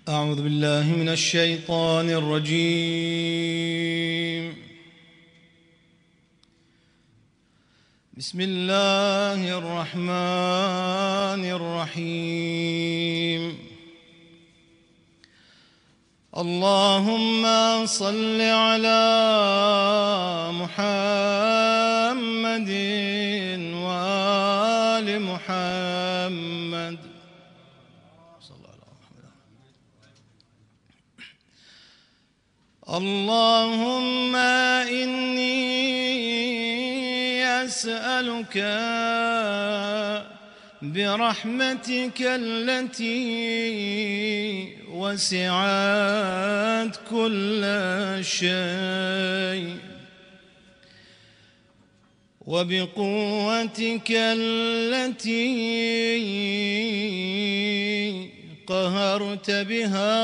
أعوذ بالله من الشيطان الرجيم. بسم الله الرحمن الرحيم. اللهم صل على محمد وآل محمد. اللهم إني أسألك برحمتك التي وسعت كل شيء وبقوتك التي قهرت بها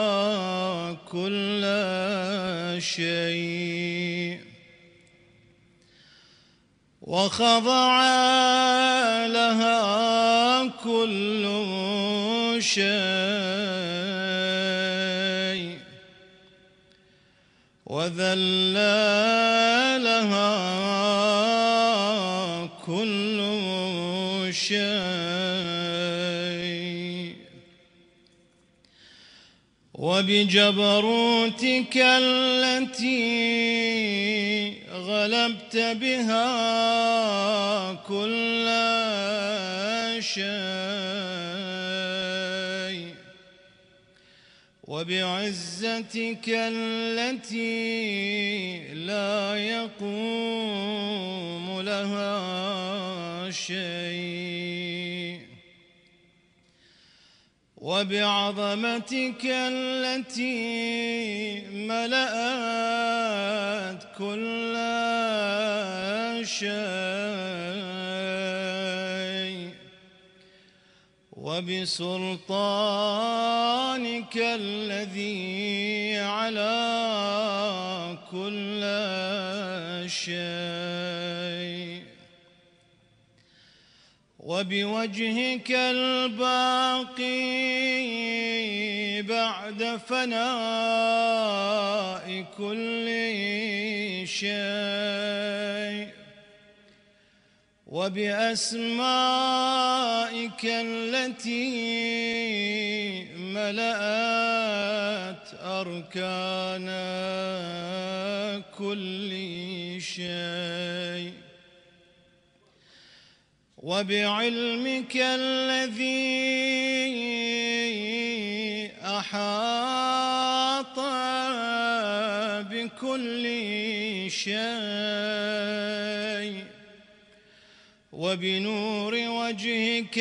كل شيء وخضع لها كل شيء وذل لها كل شيء وبجبروتك التي غلبت بها كل شيء وبعزتك التي لا يقوم لها شيء وبعظمتك التي ملأت كل شيء وبسلطانك الذي على كل شيء وبوجهك الباقي بعد فناء كل شيء وبأسمائك التي ملأت أركان كل شيء وبعلمك الذي أحاط بكل شيء وبنور وجهك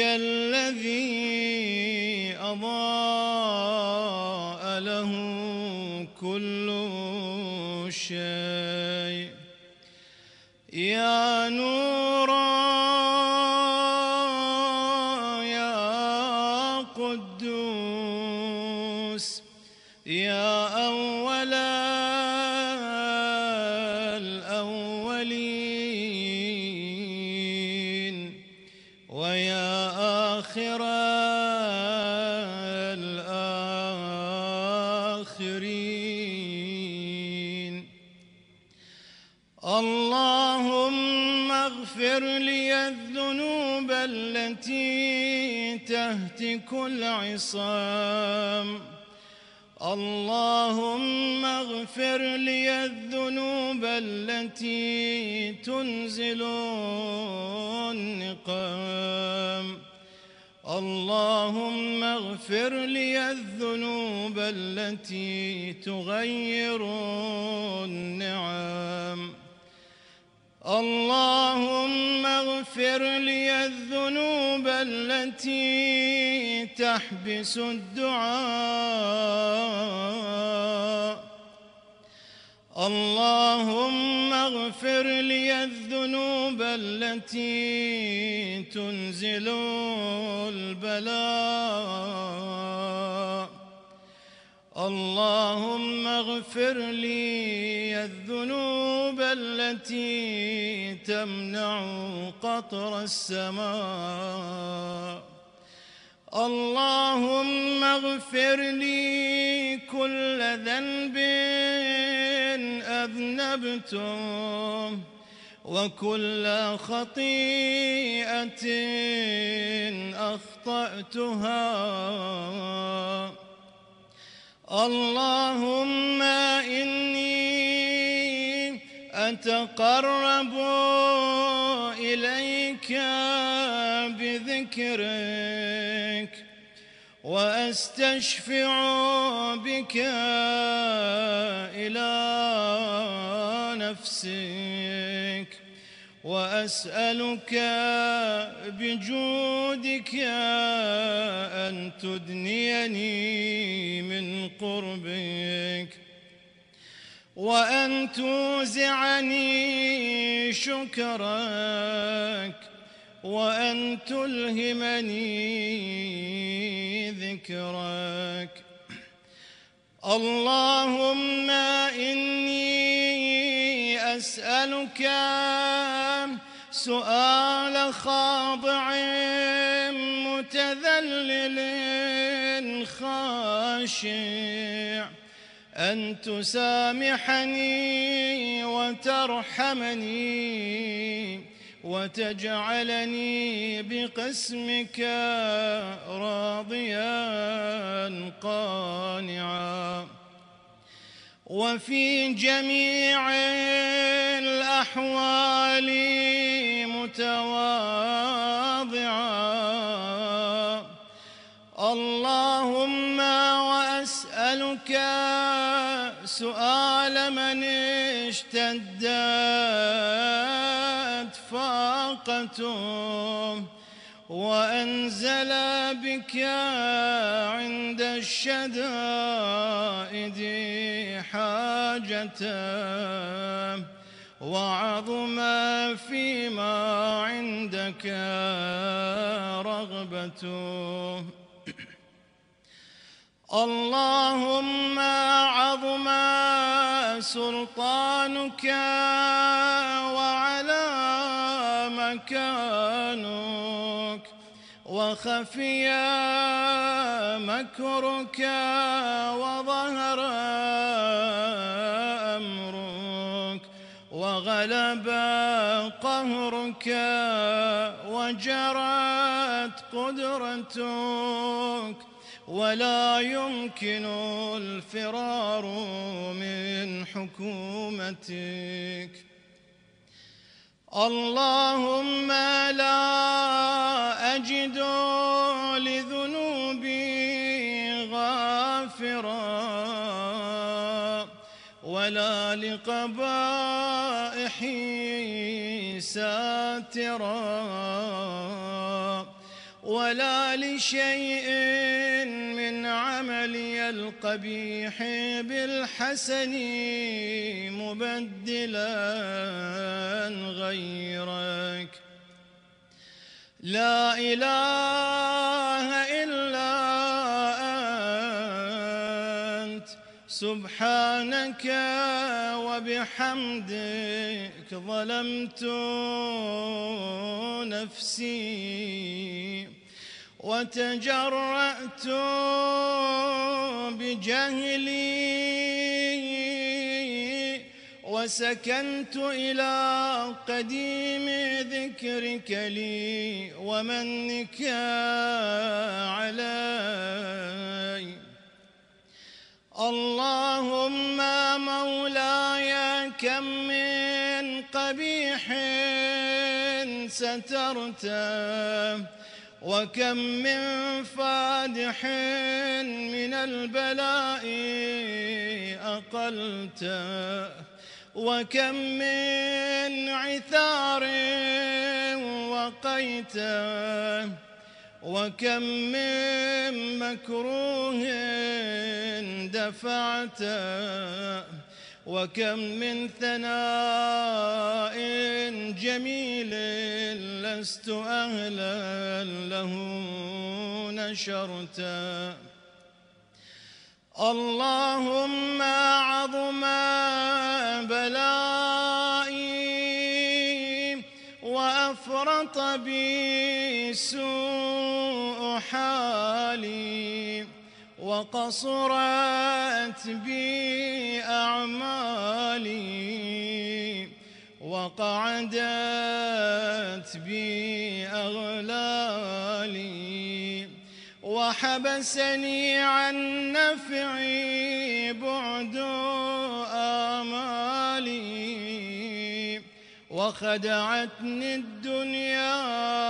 الذي أضاء له كل شيء يا نورا يا قدوس يا أول الأولين ويا آخر الآخرين. اللهم اغفر لي الذنوب التي تهتك العصام. اللهم اغفر لي الذنوب التي تنزل النقام. اللهم اغفر لي الذنوب التي تغير النعم. اللهم اغفر لي الذنوب التي تحبس الدعاء. اللهم اغفر لي الذنوب التي تنزل البلاء. اللهم اغفر لي الذنوب التي تمنع قطر السماء. اللهم اغفر لي كل ذنب أذنبته وكل خطيئة أخطأتها. اللهم إني أتقرب إليك بذكرك وأستشفع بك إلى نفسك وأسألك بجودك أن تدنيني من قربك وأن توزعني شكرك وأن تلهمني ذكرك. اللهم إني أسألك سؤال خاضع متذلل خاشع أن تسامحني وترحمني وتجعلني بقسمك راضيا قانعا وفي جميع الأحوال متواضعا. اللهم وأسألك سؤال من اشتدت فاقته وأنزل بك عند الشدائد حاجته وعظم فيما عندك رغبته. اللهم عظم سلطانك وعلى مكانك وخفي مكرك وظهر أمرك وغلب قهرك وجرت قدرتك ولا يمكن الفرار من حكومتك. اللهم لا أجد لذنوبي غافرا ولا لقبائحي ساترا ولا لشيء من عملي القبيح بالحسن مبدلا غيرك. لا إله إلا أنت سبحانك وبحمدك ظلمت نفسي وتجرأت بجهلي وسكنت إلى قديم ذكرك لي ومنك علي. اللهم مولاي كم من قبيح سترته وكم من فادح من البلاء أقلته وكم من عثار وقيته وكم من مكروه دفعته وكم من ثناء جميل لست أهلا له نشرته. اللهم عظم بلائي وأفرط بي سوء حالي آمالي وقصرت بي أعمالي وقعدت بي أغلالي وحبسني عن نفعي بعد آمالي وخدعتني الدنيا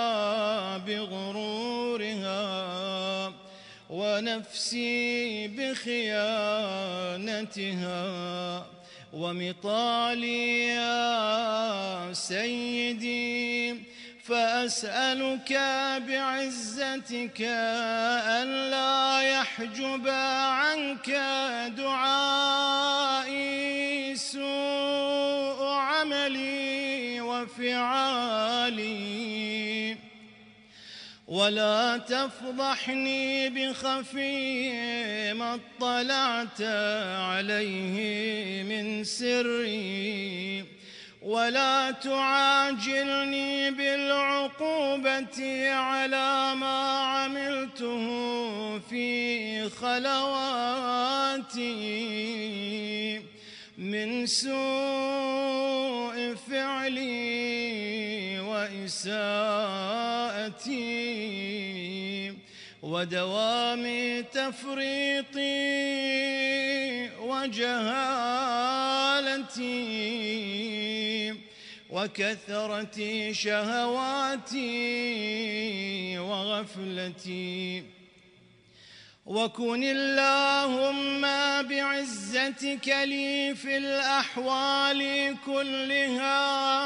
بغرورها ونفسي بخيانتها ومطالي يا سيدي فأسألك بعزتك ألا يحجب عنك دعائي سوء عملي وفعالي ولا تفضحني بخفي ما اطلعت عليه من سري ولا تعاجلني بالعقوبة على ما عملته في خلواتي من سوء فعلي وإساءتي ودوام تفريطي وجهالتي وكثرة شهواتي وغفلتي وكن اللهم بعزتك لي في الأحوال كلها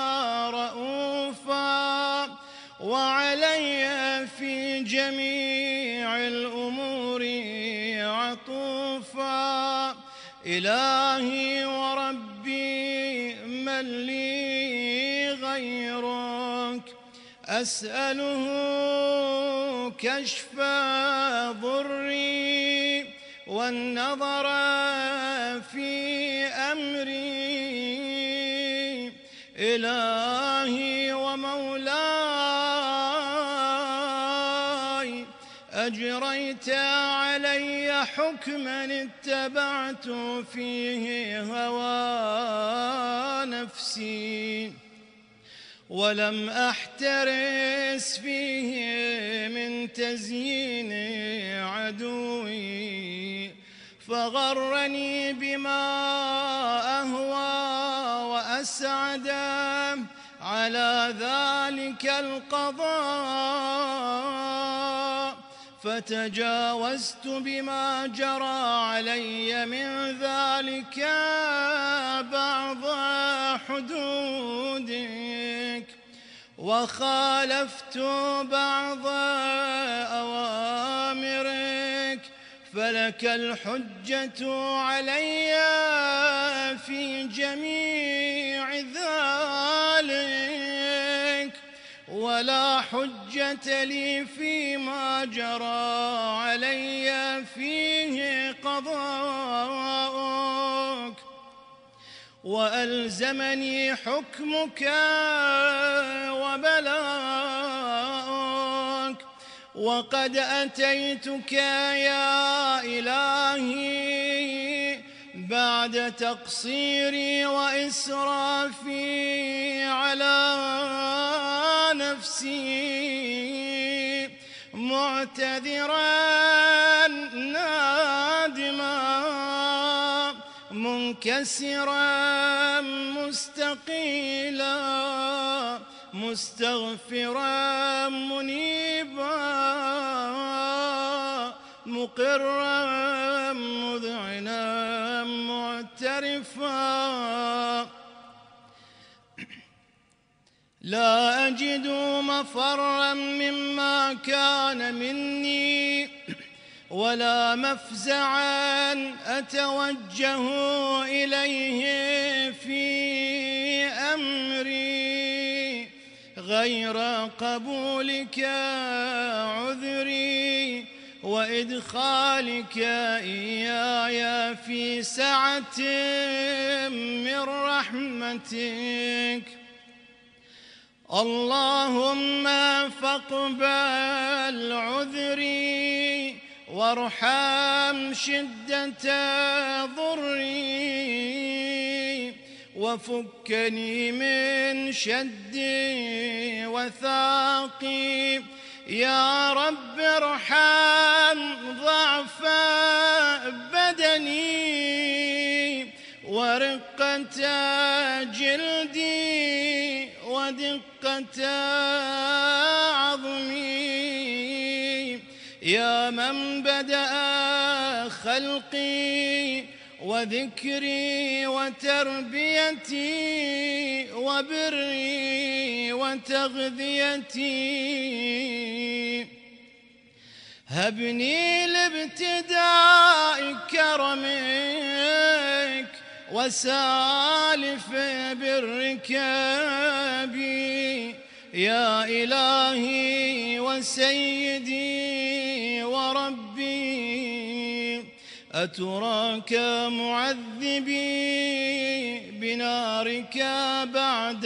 رؤوفا وعلي في جميع الأمور عطوفا إلهي وربي من لي غيرك أسأله كشف ضري والنظر في أمري إلهي ومولاي أجريت علي حكما اتبعت فيه هوى نفسي ولم أحترس فيه من تزيين عدوي فغرني بما أهوى وأسعد على ذلك القضاء فتجاوزت بما جرى علي من ذلك بعض حدودك وخالفت بعض أوامرك فلك الحجة علي في جميع ذلك ولا حجة لي فيما جرى علي فيه قضاءك وألزمني حكمك وبلاءك وقد أتيتك يا إلهي بعد تقصيري وإسرافي على نفسي معتذرا نادما منكسرا مستقيلا مستغفرا منيبا مقرا مذعنا معترفا لا أجد مفرا مما كان مني ولا مفزعا أتوجه إليه في أمري غير قبولك عذري وإدخالك إياي في سعة من رحمتك اللهم فاقبل عذري وارحم شدة ضري وفكني من شدي وثاقي. يا رب ارحم ضعف بدني ورقة جلدي ودقة عظمي. يا من بدأ خلقي وذكري وتربيتي وبري وتغذيتي، هبني لابتداء كرمك وسالف بالركاب. يا إلهي وسيدي وربي، أتراك معذبي بنارك بعد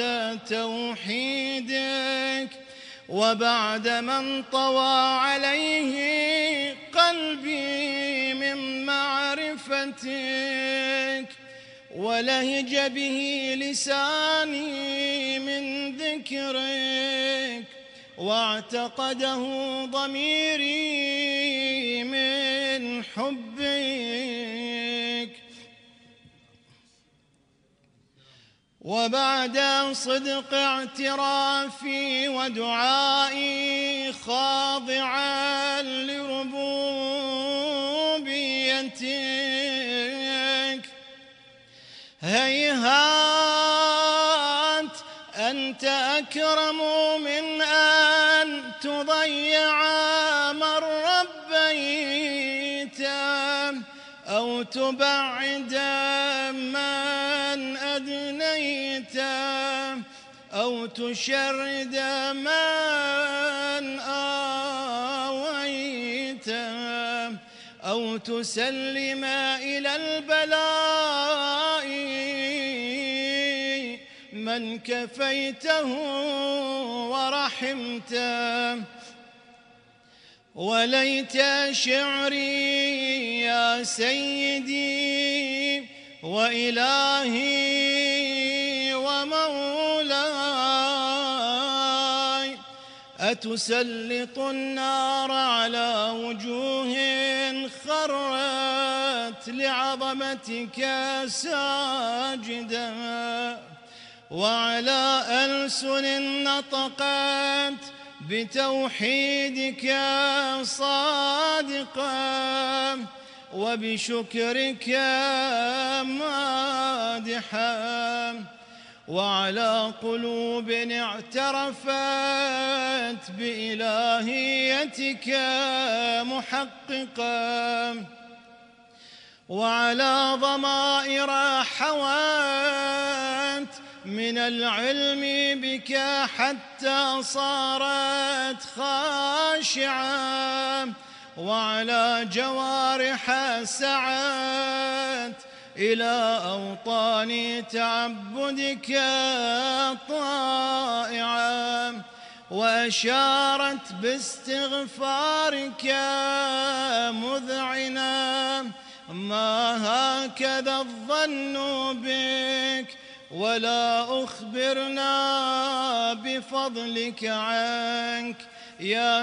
توحيدك وبعد من طوى عليه قلبي من معرفتك ولهج به لساني من ذكرك واعتقده ضميري من حبك. وبعد صدق اعترافي ودعائي خاضعا لربوبيتك، هيهات أنت أكرم من أن تضيع من ربيت أو تبعد من أدنيت أو تشرد من آويت أو تسلم إلى البلاء من كفيته ورحمته. وليت شعري يا سيدي وإلهي ومولاي، أتسلط النار على وجوه خرت لعظمتك ساجدة وعلى ألسن نطقت بتوحيدك صادقا وبشكرك مادحا وعلى قلوب اعترفت بإلهيتك محققا وعلى ضمائر حوت من العلم بك حتى صارت خاشعة وعلى جوارح سعت إلى أوطان تعبدك طائعة وأشارت باستغفارك مذعنا. ما هكذا الظن بك ولا أخبرنا بفضلك عنك يا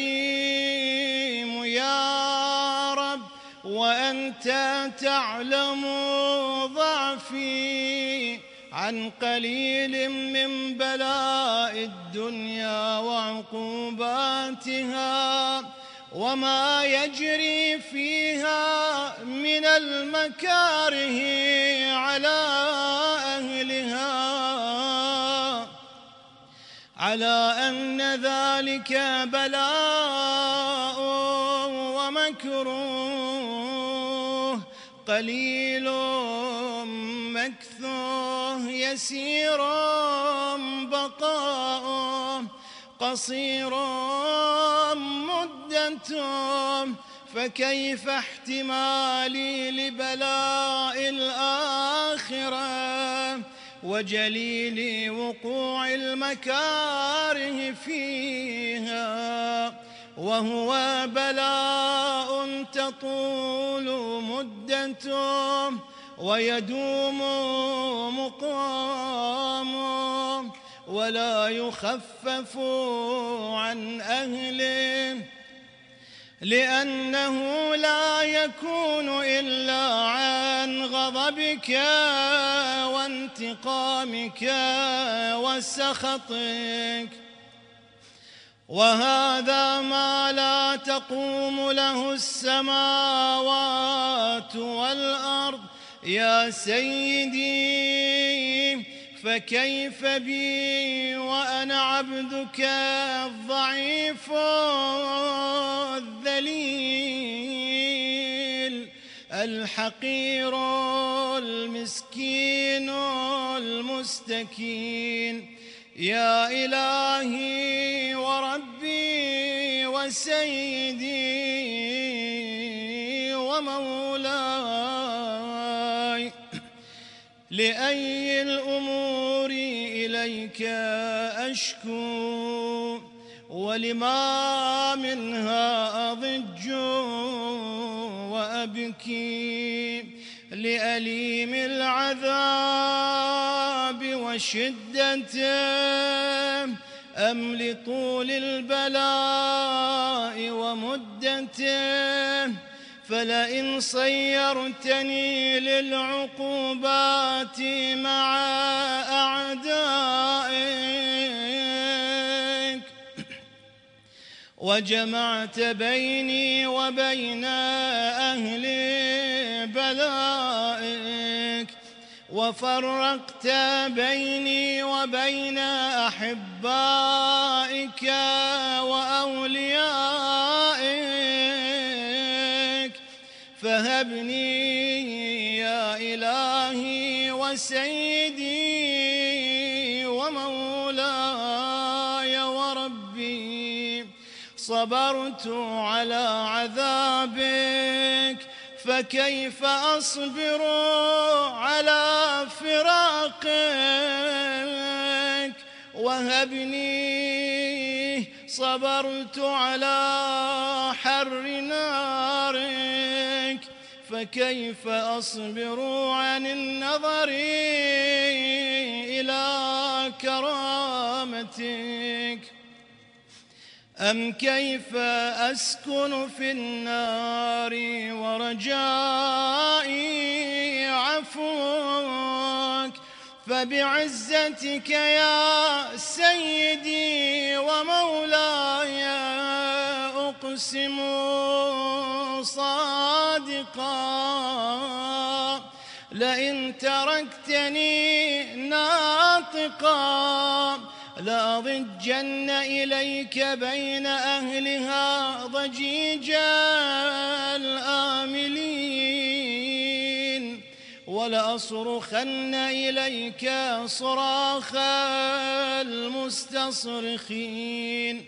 كريم يا رب، وأنت تعلم ضعفي عن قليل من بلاء الدنيا وعقوباتها وما يجري فيها من المكاره على أهلها، على أن ذلك بلاء ومكروه قليل مكثوه يسير بقاؤه قصير مدته، فكيف احتمالي لبلاء الآخرة وجليل وقوع المكاره فيها وهو بلاء تطول مدته ويدوم مقامه ولا يخفف عن أهله، لأنه لا يكون إلا عن غضبك وانتقامك وسخطك. وهذا ما لا تقوم له السماوات والأرض يا سيدي، فكيف بي وأنا عبدك الضعيف الذليل الحقير المسكين المستكين. يا إلهي وربي وسيدي ومولاي، لأي الأمور إليك أشكو، ولما منها أضج وأبكي، لأليم العذاب وشدته أم لطول البلاء ومدته؟ فلئن صيرتني للعقوبات مع أعدائك وجمعت بيني وبين أهل بلائك وفرقت بيني وبين أحبائك وأوليائك، فهبني يا إلهي وسيدي ومولاي وربي. صبرت على عذابك، فكيف أصبر على فراقك؟ وهبني صبرت على حر نارك، فكيف أصبر عن النظر إلى كرامتك؟ أم كيف أسكن في النار ورجائي عفوك؟ فبعزتك يا سيدي ومولاي أقسم صادقا، لئن تركتني ناطقا لأضجن إليك بين أهلها ضجيج الآملين، ولأصرخن إليك صراخ المستصرخين،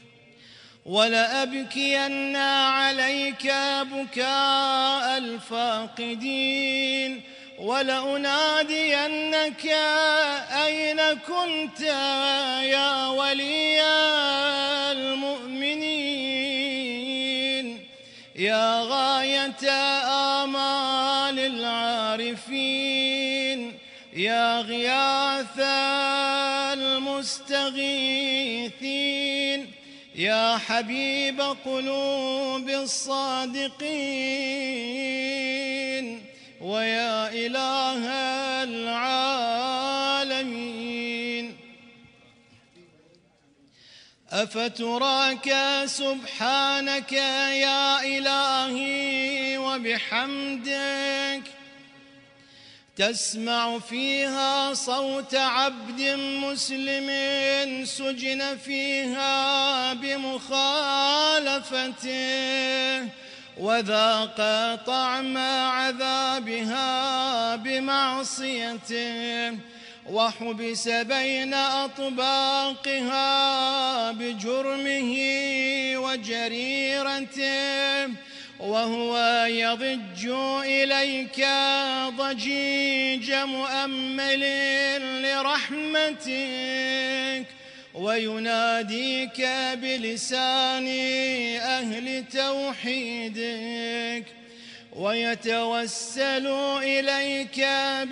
ولأبكين عليك بكاء الفاقدين، ولأنادينك أين كنت يا ولي المؤمنين، يا غاية آمال العارفين، يا غياث المستغيثين، يا حبيب قلوب الصادقين، ويا إله العالمين. أفتراك سبحانك يا إلهي وبحمدك تسمع فيها صوت عبد مسلم سجن فيها بمخالفته، وذاق طعم عذابها بمعصيته، وحبس بين أطباقها بجرمه وجريرته، وهو يضج إليك ضجيج مؤمل لرحمتك، ويناديك بلسان أهل توحيدك، ويتوسل إليك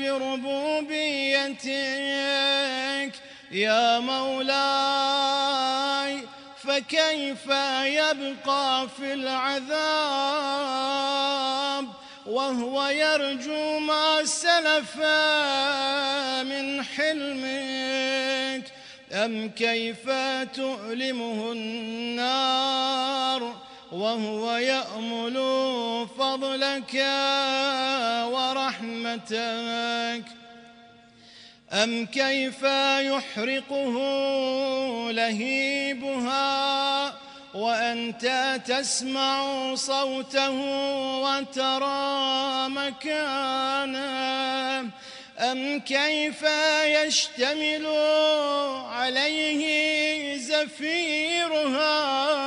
بربوبيتك يا مولاي، فكيف يبقى في العذاب وهو يرجو ما سلف من حلمك؟ أم كيف تؤلمه النار وهو يأمل فضلك ورحمتك؟ أم كيف يحرقه لهيبها وأنت تسمع صوته وترى مكانه؟ أم كيف يشتمل عليه زفيرها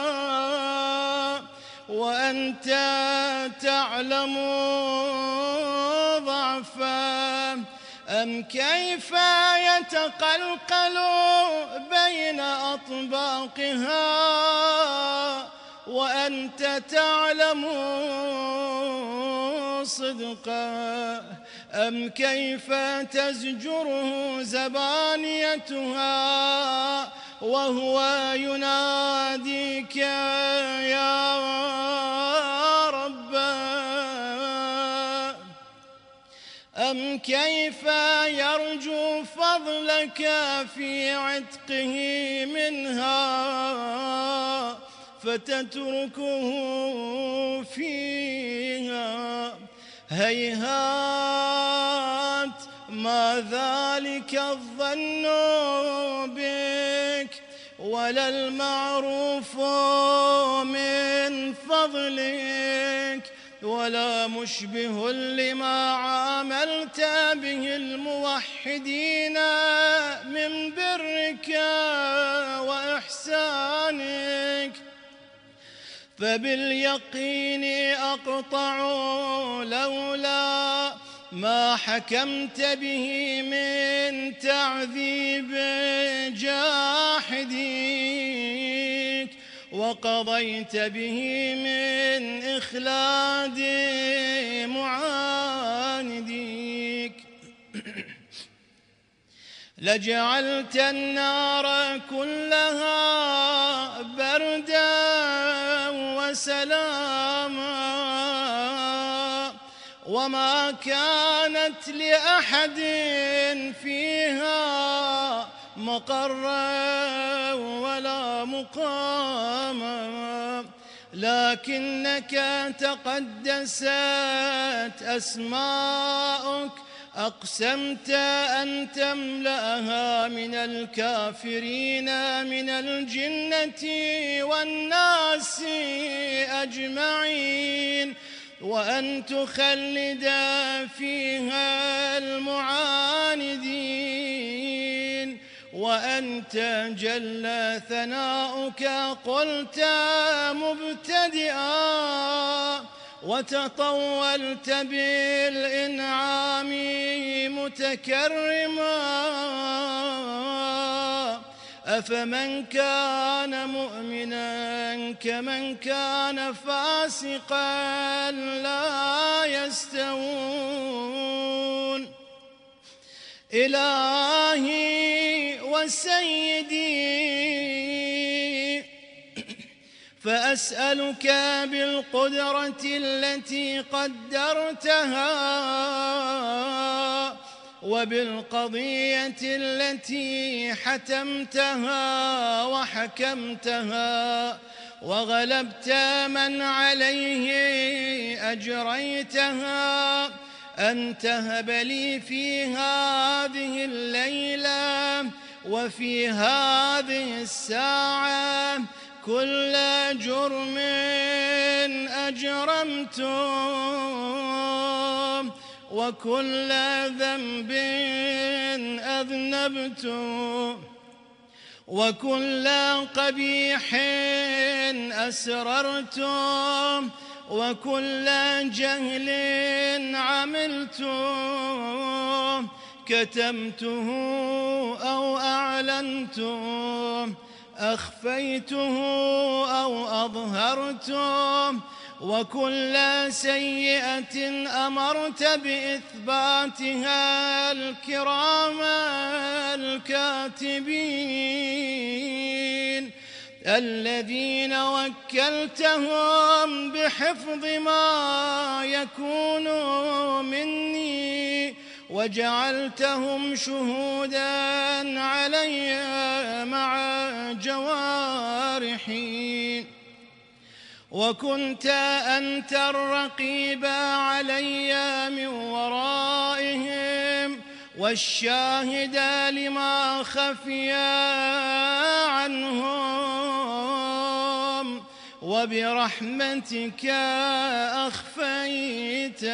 وأنت تعلم ضعفه؟ أم كيف يتقلقل بين أطباقها وأنت تعلم صدقه؟ أم كيف تزجره زبانيتها وهو يناديك يا رب؟ أم كيف يرجو فضلك في عتقه منها فتتركه فيها؟ هيهات ما ذلك الظن بك ولا المعروف من فضلك ولا مشبه لما عاملت به الموحدين من برك وإحسانك. فباليقين أقطع لولا ما حكمت به من تعذيب جاحديك وقضيت به من إخلاد معانديك لجعلت النار كلها بردا وسلاما وما كانت لأحد فيها مقرا ولا مقاما، لكنك تقدست أسماؤك أقسمت أن تملأها من الكافرين من الجنة والناس أجمعين وأن تخلد فيها المعاندين. وأنت جل ثناؤك قلت مبتدئا وتطولت بالإنعام متكرما. أفمن كان مؤمنا كمن كان فاسقا لا يستوون. إلهي وسيدي فأسألك بالقدرة التي قدرتها وبالقضية التي حتمتها وحكمتها وغلبت من عليه أجريتها أن تهب لي في هذه الليلة وفي هذه الساعة كل جرم أجرمتم وكل ذنب أذنبتم وكل قبيح أسررتم وكل جهل عملتم كتمته أو أعلنته، أخفيته أو أظهرته، وكل سيئة أمرت بإثباتها الكرام الكاتبين الذين وكلتهم بحفظ ما يكون مني، وجعلتهم شهودا علي مع جوارحي، وكنت أنت الرقيب علي من ورائهم، والشاهد لما خفي عنهم، وبرحمتك أخفيت،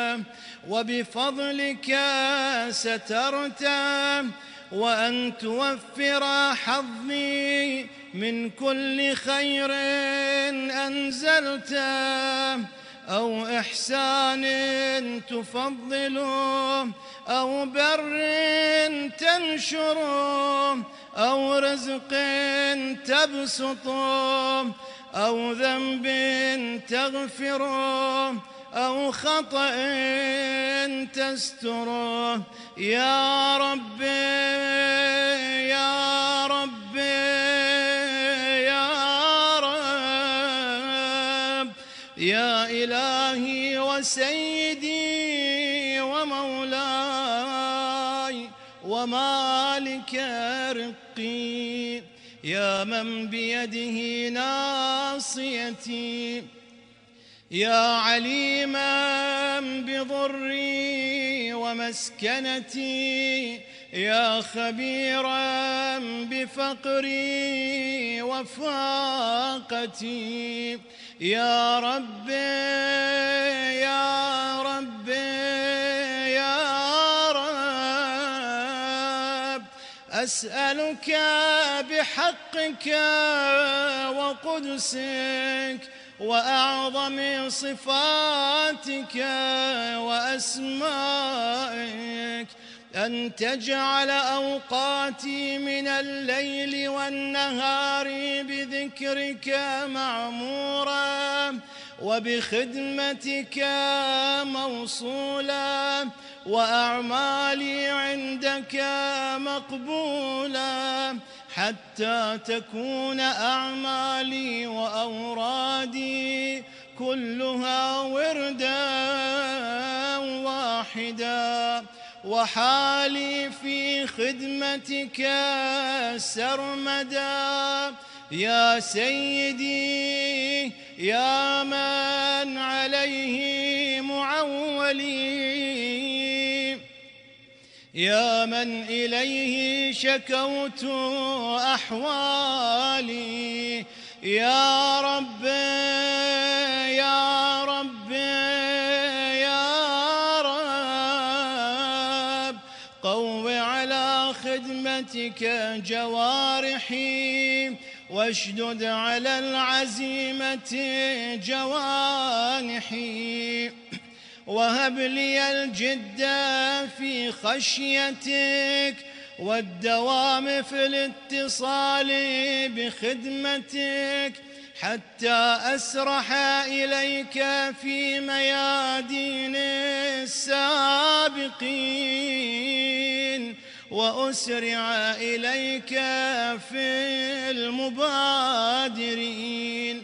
وبفضلك سترت، وأن توفر حظي من كل خير أنزلت، أو إحسان تفضله، أو بر تنشره، أو رزق تبسطه، أو ذنب تغفره، أو خطأ تستره. يا رب يا رب يا رب، يا إلهي وسيدي ومولاي ومالك رقي، يا من بيده ناصيتي، يا عليما بضري ومسكنتي، يا خبيرا بفقري وفاقتي. يا رب يا رب يا رب، أسألك بحقك وقدسك وأعظم صفاتك وأسمائك أن تجعل أوقاتي من الليل والنهار بذكرك معمورا، وبخدمتك موصولا، وأعمالي عندك مقبولا، حتى تكون أعمالي وأورادي كلها وردا واحدا، وحالي في خدمتك سرمدا. يا سيدي يا من عليه معولي، يا من إليه شكوت أحوالي، يا رب يا رب يا رب، قو على خدمتك جوارحي، واشدد على العزيمة جوانحي، وهب لي الجد في خشيتك، والدوام في الاتصال بخدمتك، حتى أسرح إليك في ميادين السابقين، وأسرع إليك في المبادرين،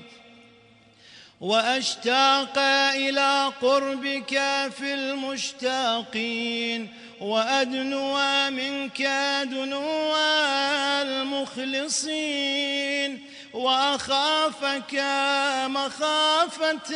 وأشتاق إلى قربك في المشتاقين، وأدنو منك دنو المخلصين، وأخافك مخافة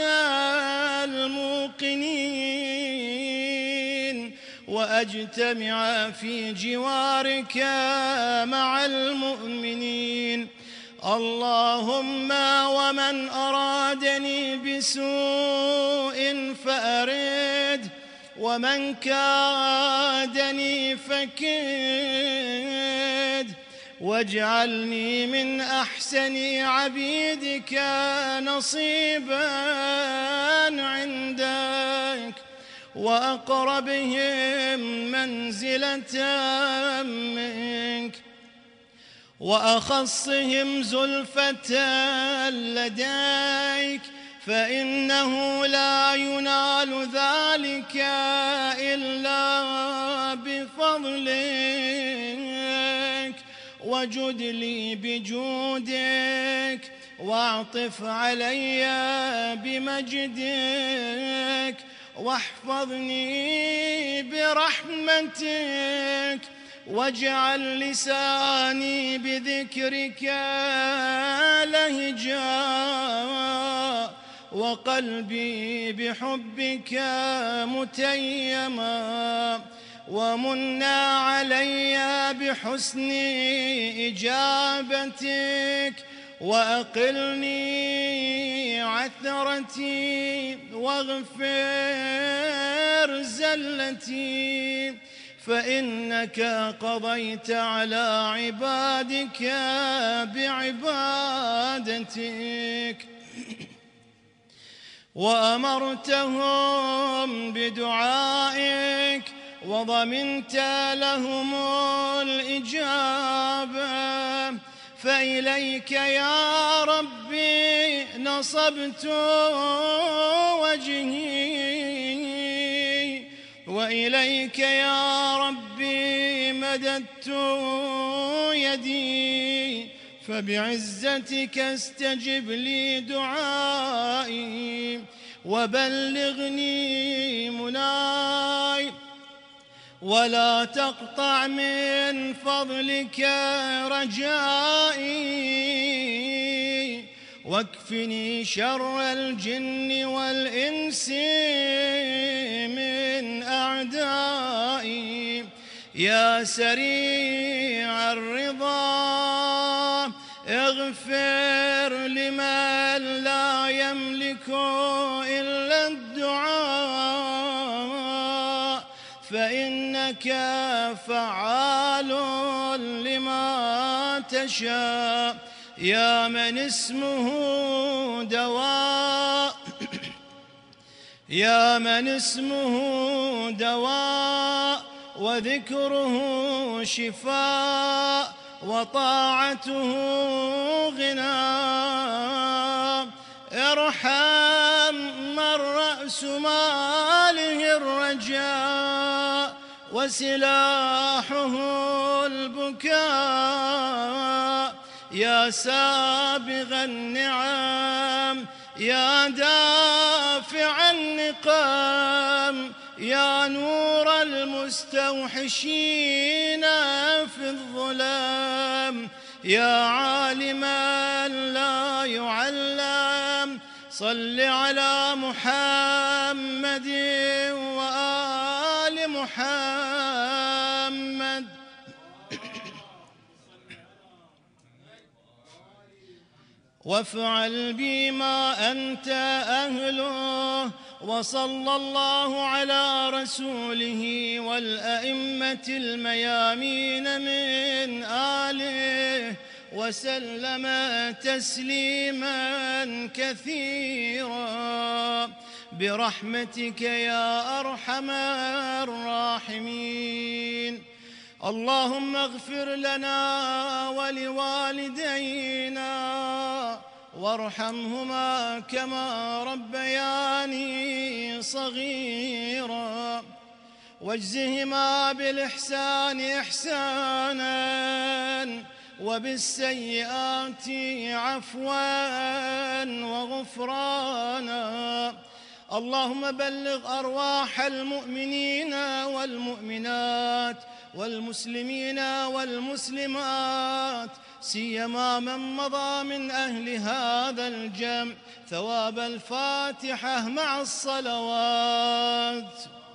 الموقنين، وأجتمع في جوارك مع المؤمنين. اللهم ومن أرادني بسوء فأرد، ومن كادني فكد، واجعلني من أحسن عبيدك نصيبا عندك، وأقربهم منزلة منك وأخصهم زلفة لديك، فإنه لا ينال ذلك إلا بفضلك. وجد لي بجودك واعطف علي بمجدك، واحفظني برحمتك، واجعل لساني بذكرك لهجا، وقلبي بحبك متيما، ومنا علي بحسن إجابتك، وأقلني عثرتي، واغفر زلتي، فإنك قضيت على عبادك بعبادتك، وأمرتهم بدعائك، وضمنت لهم الإجابة. فإليك يا ربي نصبت وجهي، وإليك يا ربي مددت يدي، فبعزتك استجب لي دعائي، وبلغني مناي، ولا تقطع من فضلك رجائي، واكفني شر الجن والإنس من أعدائي. يا سريع الرضا اغفر لمن لا يملك إلا الدعاء، فإنك فعال لما تشاء. يا من اسمه دواء يا من اسمه دواء، وذكره شفاء، وطاعته غنى. ارحم من رأس ماله الرجاء، وسلاحه البكاء. يا سابغ النعم، يا دافع النقام، يا نور المستوحشين في الظلام، يا عالما لا يعلم، صل على محمد وآل محمد. وافعل بي ما أنت أهله، وصلى الله على رسوله والأئمة الميامين من آله، وسلم تسليما كثيرا، برحمتك يا أرحم الراحمين. اللهم اغفر لنا ولوالدينا، وارحمهما كما ربياني صغيرا، واجزهما بالإحسان إحسانا، وبالسيئات عفوا وغفرانا. اللهم بلغ أرواح المؤمنين والمؤمنات والمسلمين والمسلمات، سيما من مضى من أهل هذا الجمع، ثواب الفاتحة مع الصلوات.